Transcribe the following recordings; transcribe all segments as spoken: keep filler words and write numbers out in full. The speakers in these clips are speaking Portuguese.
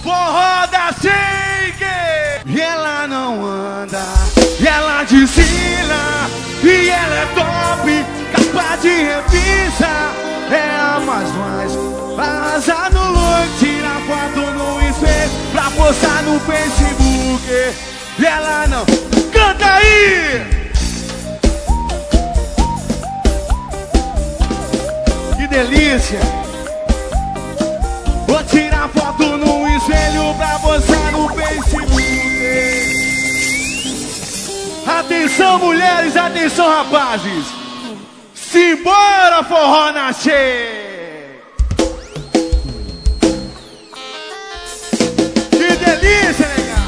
Forró da Shake. E ela não anda, e ela desfila, e ela é top, capa de revista. É a mais mais, arrasa no look, tira foto no espelho pra postar no Facebook. E ela não, canta aí! Que delícia! Vou tirar foto no espelho pra postar no Facebook. Atenção mulheres, atenção rapazes. Simbora, forró na Shake. Que delícia, legal.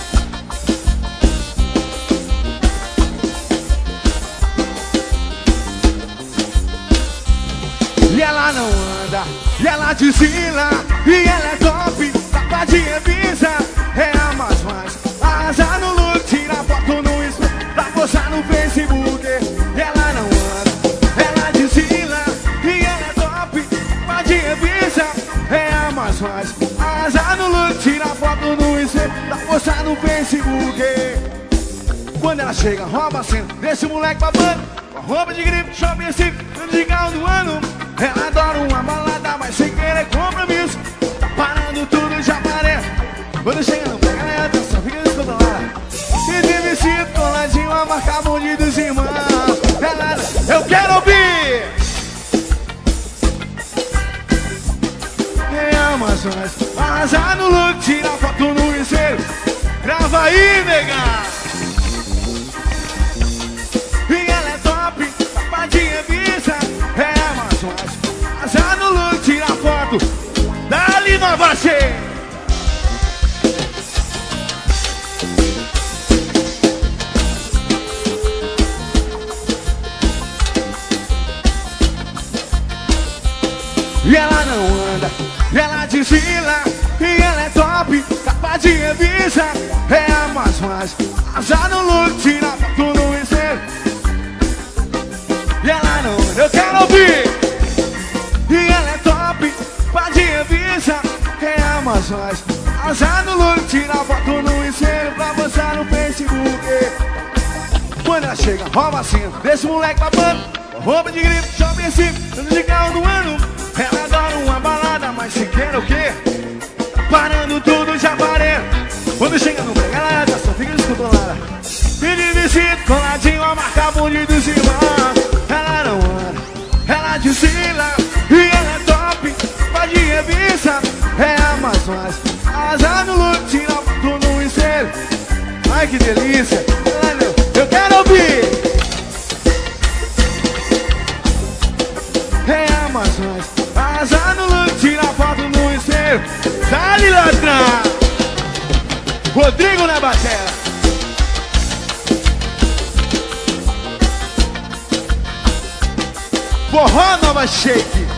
E ela não anda, e ela desfila, e ela é top, capa de revista. É a mais mais, arrasa no look, tira foto no espelho pra postar no Facebook. E ela não anda, ela desfila, e ela é top, capa de revista. É a mais mais, arrasa no look, tira foto no espelho pra postar no Facebook. Quando ela chega, rouba a cena, deixa o moleque babando, com a roupa de gripe, shopping assim, de carro do ano. Ela adora uma balada, mas sem querer compromisso. Tá parando tudo, já parei. Quando chega não pega na atenção, fica descontrolada. E de vestido coladinho, a marca bonde dos irmãos. Ela, eu quero ouvir. É a Amazonas, arrasa no look, tira foto no espelho. Grava aí, nega. E ela é top, capa de revista. É a Amazonas, arrasa no look, tira foto. Dá-lhe Nova Shake. E ela não anda, e ela desfila, e ela é top, capa de revista. É a mais mais, arrasa no look, tira foto no espelho. E ela não anda, eu quero ouvir. E ela é top, capa de revista. É a mais mais, arrasa no look, tira foto no espelho pra postar no Facebook. Quando ela chega, rouba a cena, deixa o moleque babando, roupa de gripe, shopping assim, de carro do ano. Ela adora uma balada, mas se quer o quê? Tá parando tudo, já parei. Quando chega no pega, ela já só fica descontrolada. E de vestido coladinho, a marca bonita dos irmãos. Ela não anda, ela desfila, e ela é top, vai de revista. É a mais mais, arrasa no look, tira foto no espelho. Ai que delícia, eu quero ouvir. É a mais mais, arrasa no look, tira foto no espelho. Dá-lhe ladrão. Rodrigo na bateria. Forró Nova Shake.